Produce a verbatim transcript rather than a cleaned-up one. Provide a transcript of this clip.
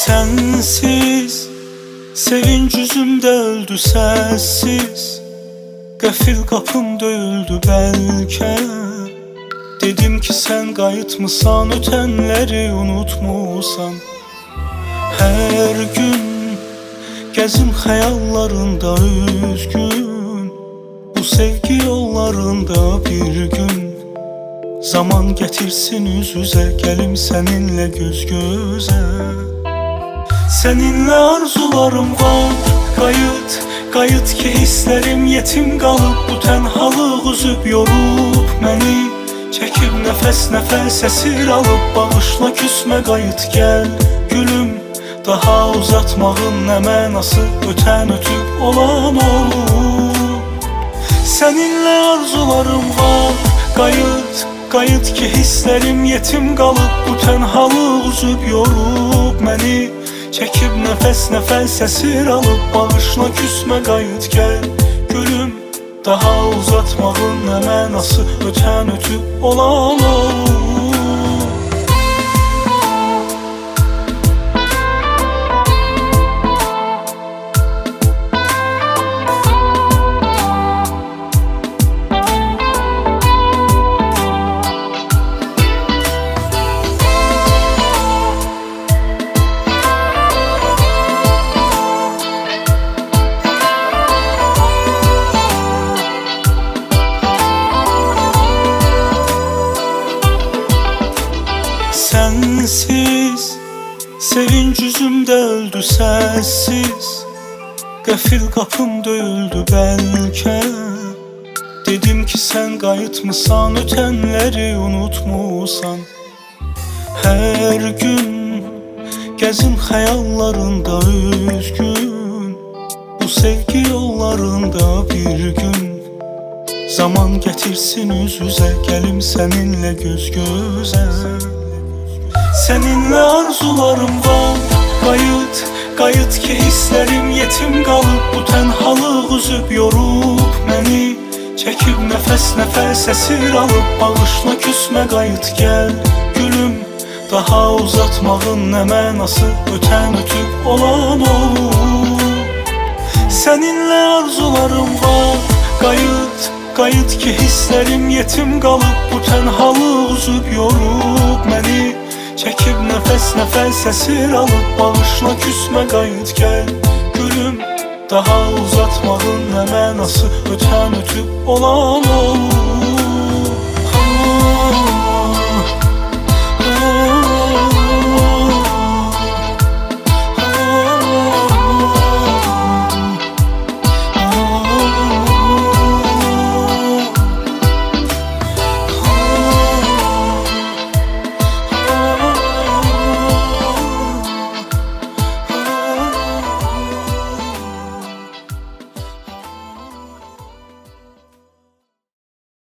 Sensiz sevinç yüzümde öldü sessiz. Qəfil qapım döyüldü bəlkə. Dedim ki sen qayıtmısan, ötənləri unutmusan. Hər gün gəzim xəyallarında üzgün. Bu sevgi yollarında bir gün zaman getirsin üz üzə, gəlim səninlə göz gözə. Seninle arzularım var, qayıt, qayıt ki hislerim yetim qalıb. Bu tənhalıq üzüb yorub məni, çəkib nəfəs-nəfəs əsir alıb. Bağışla küsmə qayıt gəl gülüm, daha uzatmağın nə mənası, ötən ötüb olan olur. Seninle arzularım var, qayıt, qayıt ki hislerim yetim qalıb. Bu tənhalıq üzüb yorub məni, çekip nefes nefes esir alıp. Bağışla küsme qayıt gel gülüm, daha uzatmağın nə mənası, ötən ötüb olan olur. Sensiz sevinç yüzümde öldü sessiz. Qəfil qapım döyüldü bəlkə. Dedim ki sen qayıtmısan, ötənləri unutmusan. Hər gün gəzim xəyallarında üzgün. Bu sevgi yollarında bir gün zaman getirsin üz üzə, gəlim səninlə göz gözə. Seninle arzularım var, qayıt, qayıt ki hislerim yetim qalıb. Bu tənhalıq üzüb yorub məni, çəkib nəfəs-nəfəs əsir alıb. Bağışla küsmə qayıt gəl gülüm, daha uzatmağın nə mənası, ötən ötüb olan olur. Seninle arzularım var, qayıt, qayıt ki hislerim yetim qalıb. Bu tənhalıq üzüb yorub məni, çekip nefes nefes esir alıp. Bağışla küsme qayıt gel gülüm, daha uzatmağın nə mənası, ötən ötüb olan olur.